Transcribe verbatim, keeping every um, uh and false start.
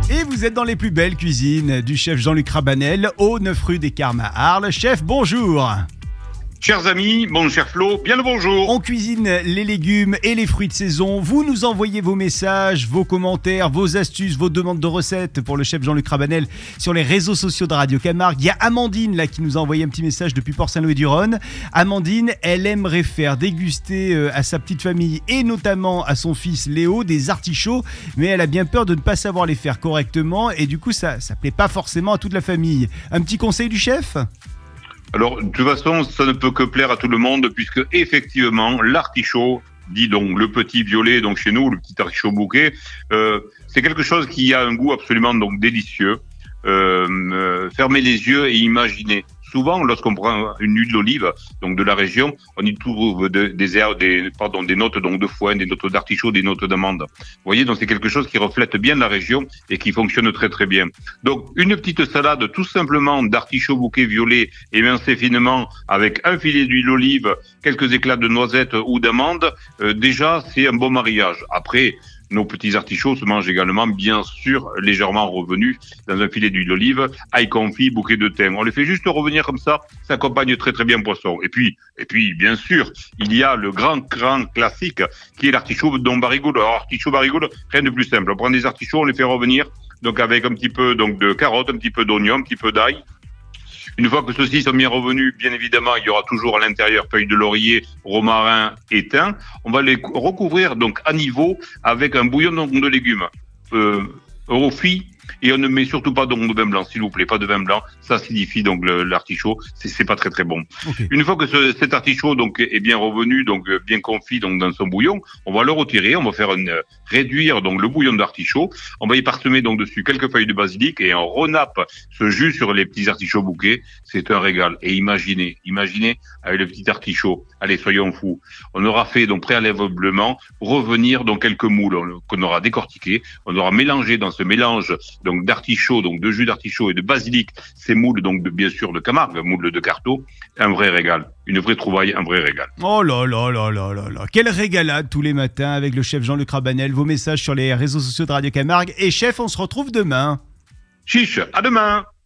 Et vous êtes dans les plus belles cuisines du chef Jean-Luc Rabanel, au neuf rue des Carmes à Arles. Chef, bonjour. Chers amis, mon cher Flo, bien le bonjour. On cuisine les légumes et les fruits de saison. Vous nous envoyez vos messages, vos commentaires, vos astuces, vos demandes de recettes pour le chef Jean-Luc Rabanel sur les réseaux sociaux de Radio Camargue. Il y a Amandine là qui nous a envoyé un petit message depuis Port-Saint-Louis-du-Rhône. Amandine, elle aimerait faire déguster à sa petite famille et notamment à son fils Léo des artichauts, mais elle a bien peur de ne pas savoir les faire correctement et du coup ça ça plaît pas forcément à toute la famille. Un petit conseil du chef ? Alors, de toute façon, ça ne peut que plaire à tout le monde, puisque effectivement, l'artichaut, dit donc le petit violet, donc chez nous, le petit artichaut bouquet, euh, c'est quelque chose qui a un goût absolument donc délicieux. Euh, euh, fermez les yeux et imaginez. Souvent, lorsqu'on prend une huile d'olive, donc de la région, on y trouve de, des herbes, des, pardon, des notes donc de foin, des notes d'artichaut, des notes d'amande. Vous voyez, donc c'est quelque chose qui reflète bien la région et qui fonctionne très très bien. Donc, une petite salade tout simplement d'artichaut bouquet violet émincé finement avec un filet d'huile d'olive, quelques éclats de noisettes ou d'amande, euh, déjà c'est un bon mariage. Après, nos petits artichauts se mangent également, bien sûr, légèrement revenus dans un filet d'huile d'olive, ail confit, bouquet de thym. On les fait juste revenir comme ça, ça accompagne très très bien poisson. Et puis, et puis, bien sûr, il y a le grand, grand classique qui est l'artichaut dont barigoule. Alors, artichaut barigoule, rien de plus simple. On prend des artichauts, on les fait revenir, donc avec un petit peu donc de carottes, un petit peu d'oignon, un petit peu d'ail. Une fois que ceux-ci sont bien revenus, bien évidemment, il y aura toujours à l'intérieur feuilles de laurier, romarin et thym. On va les recouvrir donc à niveau avec un bouillon de légumes euh, rôti. Et on ne met surtout pas donc de vin blanc, s'il vous plaît, pas de vin blanc. Ça acidifie donc le, l'artichaut, c'est, c'est pas très très bon. Okay. Une fois que ce, cet artichaut donc est bien revenu, donc bien confit donc dans son bouillon, on va le retirer, on va faire une, réduire donc le bouillon d'artichaut. On va y parsemer donc dessus quelques feuilles de basilic et on renappe ce jus sur les petits artichauts bouquets. C'est un régal. Et imaginez, imaginez avec le petit artichaut. Allez, soyons fous. On aura fait donc préalablement revenir donc quelques moules qu'on aura décortiqués. On aura mélangé dans ce mélange donc d'artichaut, donc de jus d'artichaut et de basilic, ces moules donc de, bien sûr de Camargue, moules de Carteau, un vrai régal, une vraie trouvaille, un vrai régal. Oh là là là là là là, quelle régalade tous les matins avec le chef Jean-Luc Rabanel, vos messages sur les réseaux sociaux de Radio Camargue. Et chef, on se retrouve demain. Chiche, à demain.